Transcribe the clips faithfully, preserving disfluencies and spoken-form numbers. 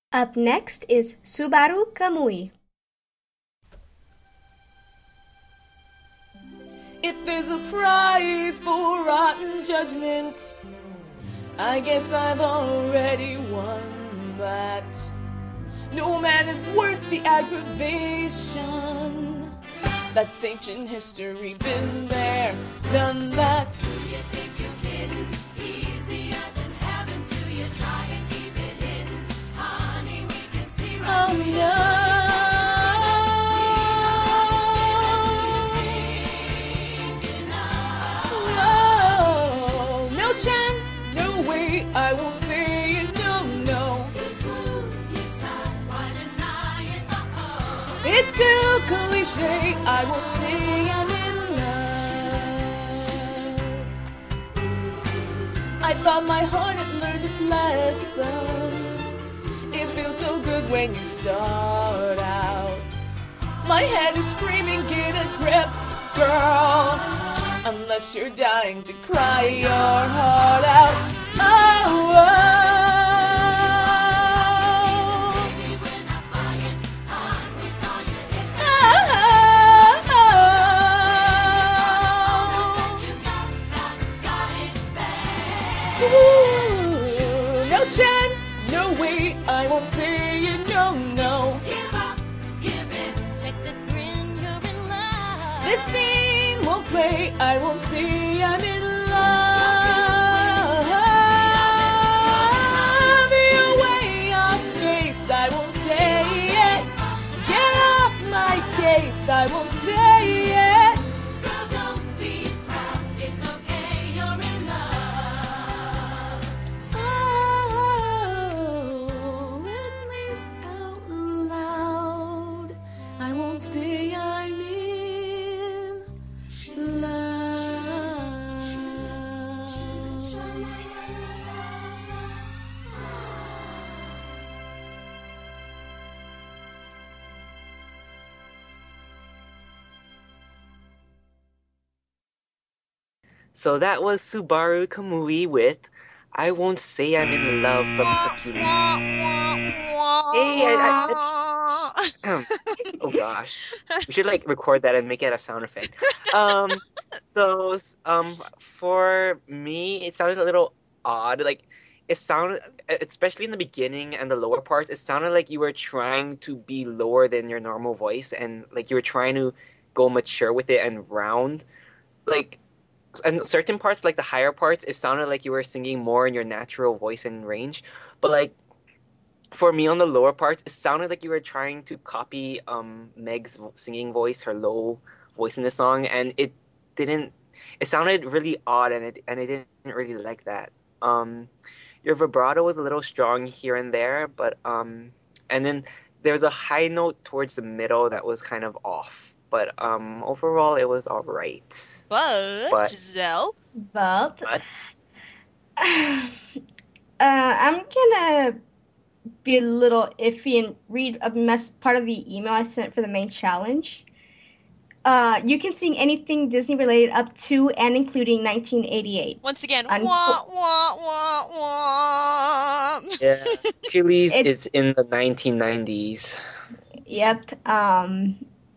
Up next is Subaru Kamui. If there's a prize for rotten judgment, I guess I've already won that. No man is worth the aggravation. That's ancient history, been there, done that. Do you think you're kidding? Easier than heaven. Do you try and keep it hidden? Honey, we can see right Oh through no. Oh, no chance, no way, I won't say it, no, no. You swoon, you sigh, why deny it? Uh-oh. It's still cliche, I won't say I'm in love. I thought my heart had learned its lesson. It feels so good when you start out. My head is screaming, get a grip, girl. Unless you're dying to cry your heart out. Oh, oh. Baby, we're not buying. Hon, we saw you hit Oh, that. You got, got, got it bad. ooh, no chance, no way, I won't say it, no, no. Give up, give in. Check the grin, you're in love. This scene won't play, I won't say I'm in love. You're way off base, I won't say it. Get off my case, I won't say it. Girl, don't be proud. It's okay, you're in love. Oh, at least out loud, I won't say I'm in So that was Subaru Kamui with I Won't Say I'm in Love from Hercules. Hey, I, I, I, oh gosh. We should like record that and make it a sound effect. Um, so um, for me, it sounded a little odd. Like it sounded, especially in the beginning and the lower parts, it sounded like you were trying to be lower than your normal voice, and like you were trying to go mature with it and round. Like, and certain parts, like the higher parts, it sounded like you were singing more in your natural voice and range. But like for me on the lower parts, it sounded like you were trying to copy um Meg's vo- singing voice, her low voice in the song, and it didn't. It sounded really odd, and it and I didn't really like that. Um, your vibrato was a little strong here and there, but um, and then there was a high note towards the middle that was kind of off. But um, overall, it was all right. But, But- Giselle, But But uh, I'm gonna be a little iffy and read a mess part of the email I sent for the main challenge. Uh, you can sing anything Disney related up to and including nineteen eighty-eight. once again, Unfo- wah, wah, wah, wah. yeah, Hercules It- is in the nineteen nineties. Yep. Um,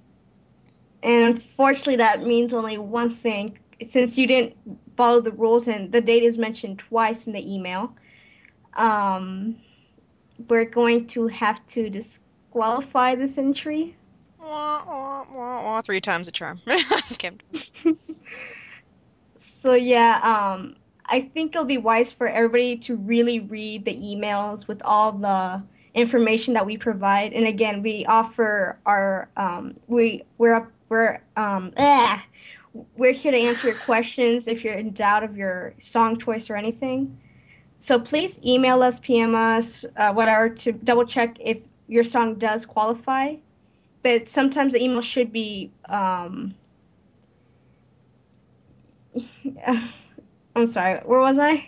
and unfortunately, that means only one thing. Since you didn't follow the rules and the date is mentioned twice in the email, um, we're going to have to disqualify this entry. Wah, wah, wah, wah, three times a charm. Okay. So yeah, um, I think it'll be wise for everybody to really read the emails with all the information that we provide. And again, we offer our um, we we're we're um ah, we're here to answer your questions if you're in doubt of your song choice or anything. So please email us, P M us, uh, whatever, to double check if your song does qualify. But sometimes the email should be um, I'm sorry, where was I?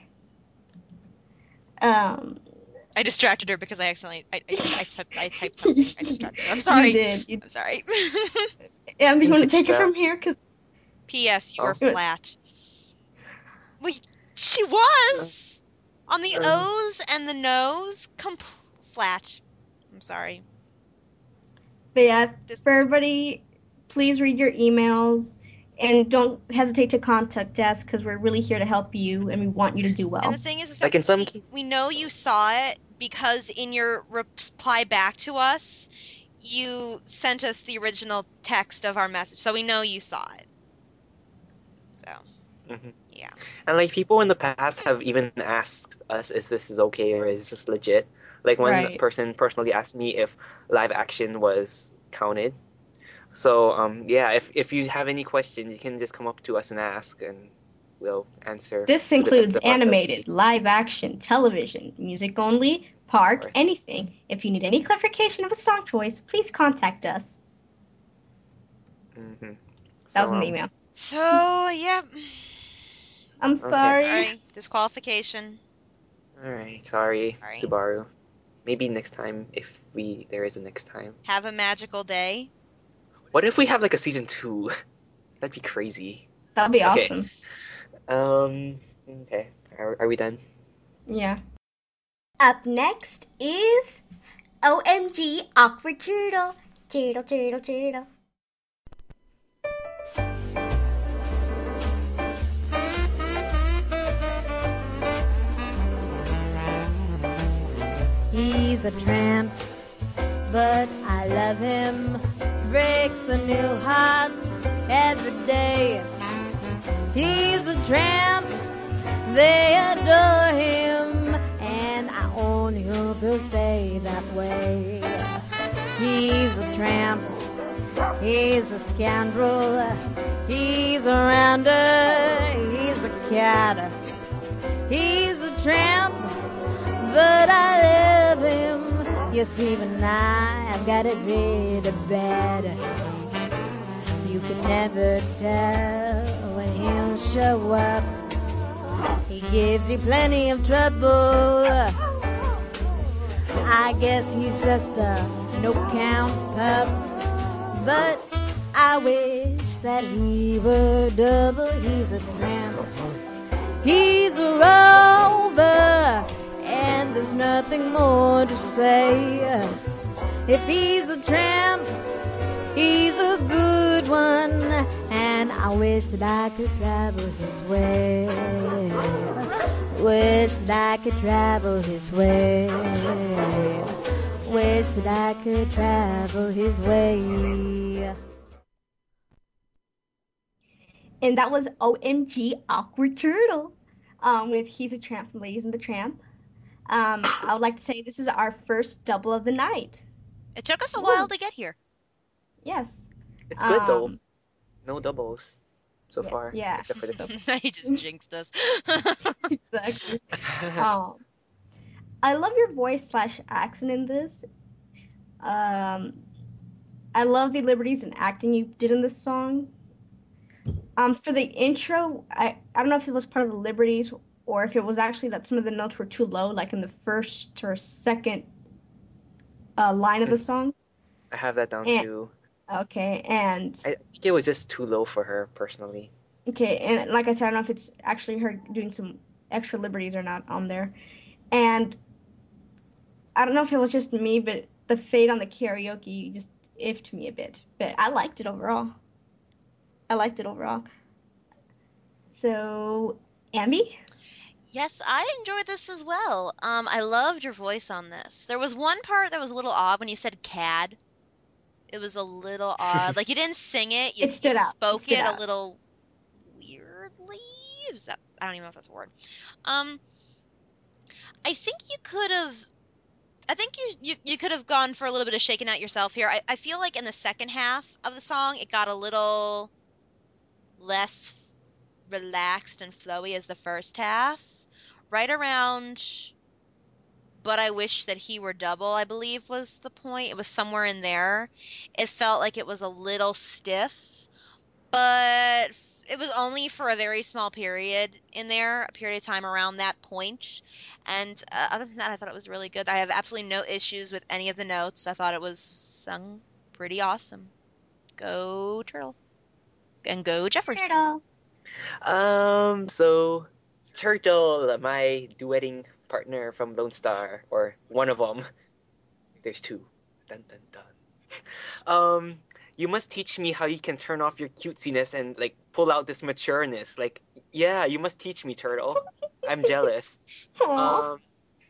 Um, I distracted her because I accidentally I, I, I, typed, I typed something. I distracted her. I'm sorry. You did. You, I'm sorry. yeah, you want to take it from here? Cause P S. You Oh. were flat. Wait, she was on the Um. O's and the nose. Com- flat. I'm sorry. But yeah, This for everybody, please read your emails and don't hesitate to contact us because we're really here to help you and we want you to do well. And the thing is, is that Like in some we, ca- we know you saw it because in your reply back to us, you sent us the original text of our message, so we know you saw it. So, Mhm. yeah. And like people in the past have even asked us, is this is okay or is this legit? Like one Right. person personally asked me if live action was counted. So um yeah, if if you have any questions, you can just come up to us and ask, and we'll answer This to the best includes of our animated, live action, television, music only, park, Right. anything. If you need any clarification of a song choice, please contact us. Mm-hmm. That was So, in the um, email. So, yeah. I'm sorry. Sorry. Disqualification. all right, sorry, Sorry. Subaru. Maybe next time if we there is a next time. Have a magical day. What if we have like a season two? That'd be crazy. That'll be Okay. awesome. Um. Okay. Are, are we done? Yeah. Up next is O M G Awkward Turtle. Turtle, turtle, turtle. He's a tramp, but I love him. Breaks a new heart every day. He's a tramp, they adore him, and I only hope he'll stay that way. He's a tramp, he's a scoundrel, he's a rounder, he's a cat. He's a tramp, but I love him. Yes, even I, I've got it really bad. You can never tell when he'll show up. He gives you plenty of trouble. I guess he's just a no-count pup. But I wish that he were double. He's a tramp. He's a rover, and there's nothing more to say. If he's a tramp, he's a good one, and I wish that I could travel his way. Wish that I could travel his way. Wish that I could travel his way. And that was O M G Awkward Turtle um, with He's a Tramp from Ladies and the Tramp. Um, I would like to say this is our first double of the night. It took us a Woo. while to get here. Yes. It's good though. Um, No doubles so yeah, far. yeah. Except for this one. He just jinxed us. Exactly. um, I love your voice slash accent in this. Um, I love the liberties and acting you did in this song. Um, for the intro, I, I don't know if it was part of the liberties or if it was actually that some of the notes were too low, like in the first or second uh, line of the song. I have that down And- too. Okay, and I think it was just too low for her personally. okay, and like I said, I don't know if it's actually her doing some extra liberties or not on there. And I don't know if it was just me, but the fade on the karaoke just iffed me a bit. But I liked it overall. I liked it overall. So, Ambi? Yes, I enjoyed this as well. Um, I loved your voice on this. There was one part that was a little odd when you said cad. It was a little odd. Like you didn't sing it, you, It stood you out. It spoke stood it out. a little weirdly. Is that I don't even know if that's a word. Um, I think you could have. I think you, you, you could have gone for a little bit of shaking out yourself here. I, I feel like in the second half of the song, it got a little less relaxed and flowy as the first half. Right around, but I wish that he were double, I believe was the point. It was somewhere in there. It felt like it was a little stiff, but it was only for a very small period in there, a period of time around that point. And uh, other than that, I thought it was really good. I have absolutely no issues with any of the notes. I thought it was sung pretty awesome. Go Turtle. And go Jeffers. Turtle. Um, so Turtle, my duetting partner from Lone Star, or one of them. There's two. Dun dun dun. Um, you must teach me how you can turn off your cutesiness and like pull out this matureness. Like, yeah, you must teach me, Turtle. I'm jealous. Aw. Um,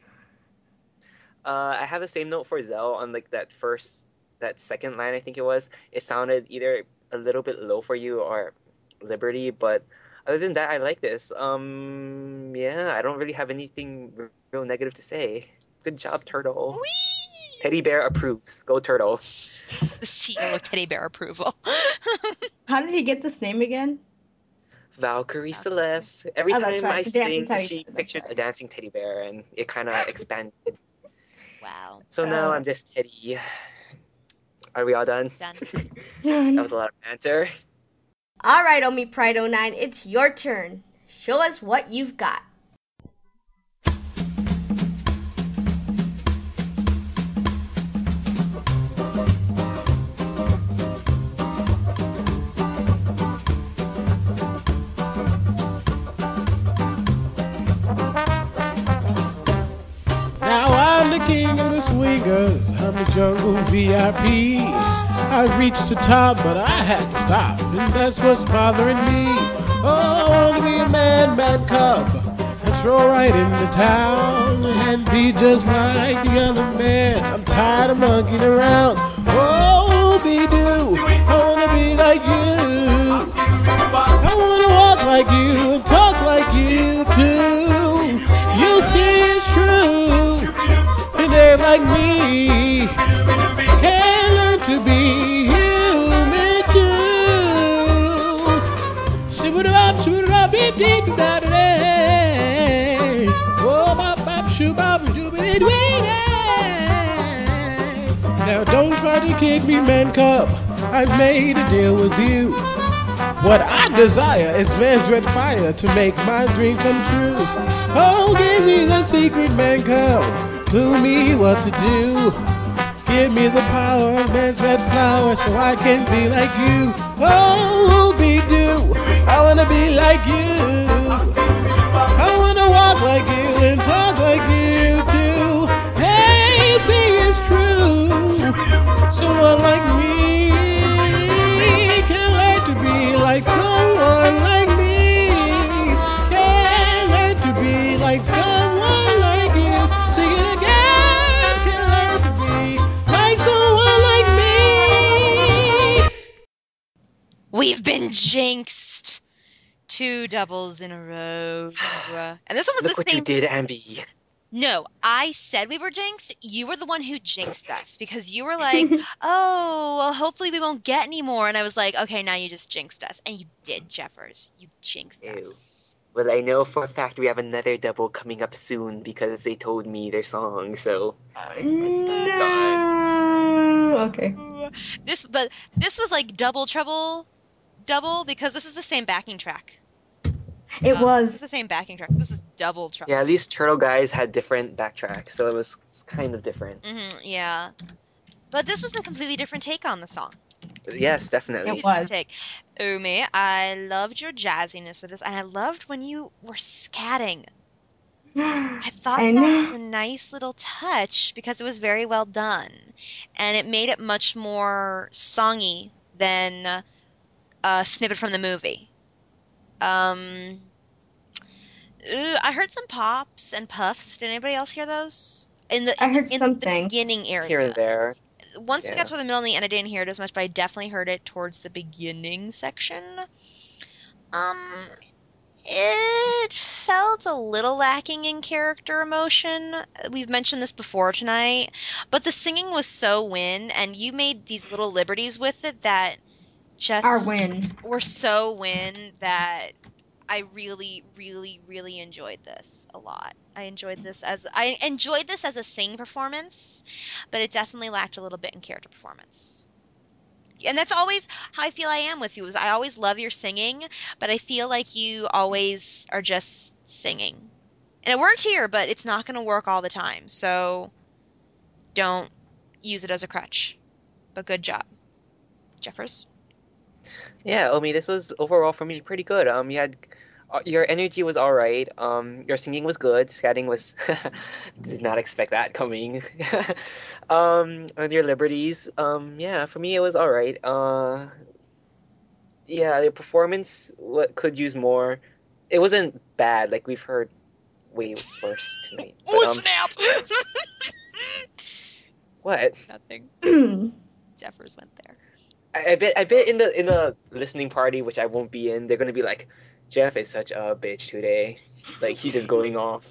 uh, I have the same note for Zell on like that first, that second line. I think it was. It sounded either a little bit low for you or Liberty, but other than that, I like this. Um, yeah, I don't really have anything r- real negative to say. Good job, Turtle. Whee! Teddy Bear approves. Go Turtle. The seal of teddy bear approval. How did he get this name again? Valkyrie Valkyrie. Celeste. Every Oh, that's time right, I the dancing sing, teddy she bear, that's pictures right. a dancing teddy bear, and it kind of expanded. Wow. So now Oh. I'm just Teddy. Are we all done? Done. That was a lot of banter. All right, Omi Pride oh nine, it's your turn. Show us what you've got. Now I'm the king of the swingers. I'm the jungle V I P. I reached the top, but I had to stop, and that's what's bothering me. Oh, I want to be a man, man cub, and throw right into town, and be just like the other man. I'm tired of monkeying around. Oh, be do, I want to be like you. I want to walk like you and talk like you too. You see it's true, and they're like me. Can learn to be human too. Shibba up, shibba up, beep beep, da da da. Whoa, bop bop, shoo bop, shooby doo. Now don't try to kick me, man cub. I've made a deal with you. What I desire is man's red fire to make my dream come true. Oh, give me the secret, man cub. Clue me what to do. Give me the power of man's red flower so I can be like you. Oh, be do. I wanna be like you. I wanna walk like you and talk like you too. Hey, see it's true. Someone like me can learn to be like someone like me. Can learn to be like someone like you. Sing it again. Can learn to be like someone like me. We've been jinxed. Two doubles in a row. And this one was Look the what you same. did, Ambi. No, I said we were jinxed. You were the one who jinxed us because you were like, oh, well, hopefully we won't get any more. And I was like, okay, now you just jinxed us. And you did, Jeffers. You jinxed Ew. us. Well, I know for a fact we have another double coming up soon because they told me their song, so. No. Okay. This, but this was like double trouble, double because this is the same backing track. It Uh, This is was. the same backing track. This is double trouble. Yeah, at least Turtle Guys had different backtracks, so it was kind of different. hmm yeah. But this was a completely different take on the song. Yes, definitely. It was. Take. Umi, I loved your jazziness with this, and I loved when you were scatting. I thought I that know. was a nice little touch because it was very well done, and it made it much more songy than a snippet from the movie. Um, uh, I heard some pops and puffs. Did anybody else hear those? In the I in the- heard in some the things. beginning area. Here and there. Once we Yeah. got to the middle and the end, I didn't hear it as much, but I definitely heard it towards the beginning section. Um, it felt a little lacking in character emotion. We've mentioned this before tonight, but the singing was so win, and you made these little liberties with it that just Our win. were so win that I really, really, really enjoyed this a lot. I enjoyed this as I enjoyed this as a sing performance, but it definitely lacked a little bit in character performance. And that's always how I feel I am with you. Is I always love your singing, but I feel like you always are just singing. And it worked here, but it's not going to work all the time. So don't use it as a crutch. But good job, Jeffers. Yeah, Omi, this was overall for me pretty good. Um, you had uh, your energy was all right. Um, your singing was good. Scatting was did not expect that coming. Um, and your liberties. Um, yeah, for me it was all right. Uh, yeah, your performance what could use more. It wasn't bad. Like we've heard way worse tonight. But, Oh um, snap! what? Nothing. Jeffers went there. I, I bet I bet in the in the listening party, which I won't be in, they're gonna be like, Jeff is such a bitch today. Like he's just going off.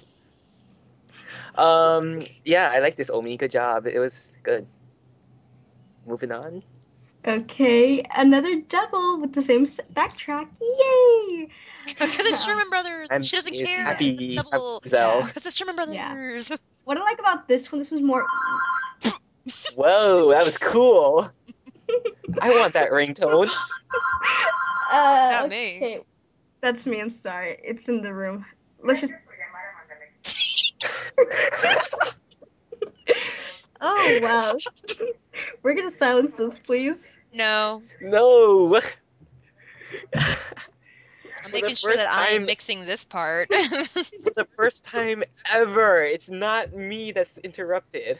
Um, yeah, I like this, Omi. Good job. It was good. Moving on. Okay, another double with the same s- backtrack. Yay! Because it's Sherman Brothers. I'm she doesn't is care. happy. It's double. Zell. Because it's Sherman Brothers. Yeah. What I like about this one, this was more. Whoa, that was cool. I want that ringtone. Uh, Not me. okay, that's me. I'm sorry. It's in the room. Let's just. Oh wow. We're gonna silence this, please. No. No. I'm For making the sure first that I am time- mixing this part. For the first time ever, it's not me that's interrupted.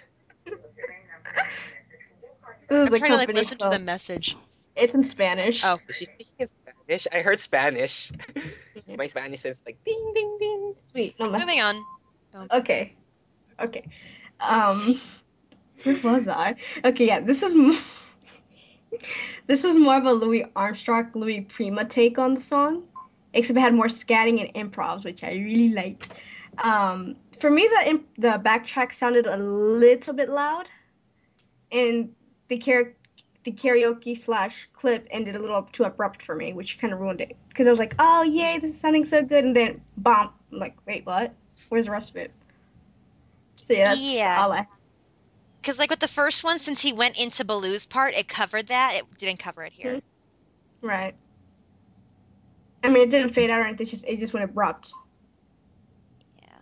This is I'm a trying to like company listen to phone. the message. It's in Spanish. Oh. Is she speaking in Spanish? I heard Spanish. My Spanish is like ding ding ding. Sweet. No, Moving on. Okay. Okay. Um, where was I? Okay, yeah. This is m- this is more of a Louis Armstrong, Louis Prima take on the song, except it had more scatting and improvs, which I really liked. Um, for me, the imp- the backtrack sounded a little bit loud, and the char- the karaoke slash clip ended a little too abrupt for me, which kind of ruined it. Because I was like, oh yay, this is sounding so good, and then bomb. I'm like, wait, what? Where's the rest of it? So yeah, that's Yeah. all I. Because like with the first one, since he went into Baloo's part, it covered that. It didn't cover it here. Right. I mean, it didn't fade out or anything. It's just it just went abrupt. Yeah.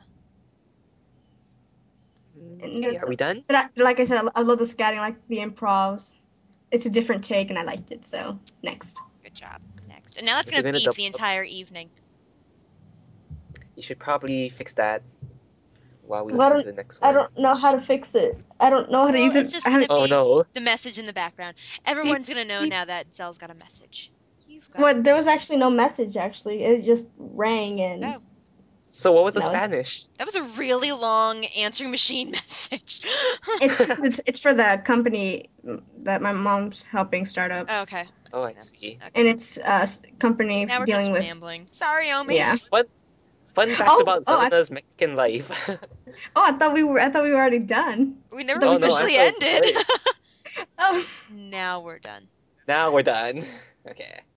And Okay, that's are we done? But I, like I said, I, I love the scatting, like the improvs. It's a different take, and I liked it. So next. Good job. Next. And now that's If you're going to gonna beep the double- entire evening. You should probably fix that while we Well, I listen to the next one. I don't know how to fix it. I don't know how to Well, use it's it. just I haven't- gonna Oh be no. the message in the background. Everyone's going to know now that Zell's got a message. You've got Well, there was actually no message. Actually, it just rang and. Oh. So what was the No. Spanish? That was a really long answering machine message. It's, it's it's for the company that my mom's helping start up, Oh, okay. Oh, I see. and it's a s- company Now we're dealing just with. rambling. Sorry, Omi. Yeah. Fun fact Oh, about oh, I- Zelda's Mexican life. Oh, I thought we were. I thought we were already done. We never Oh, no, officially I'm so ended. Oh. Now we're done. Now we're done. Okay.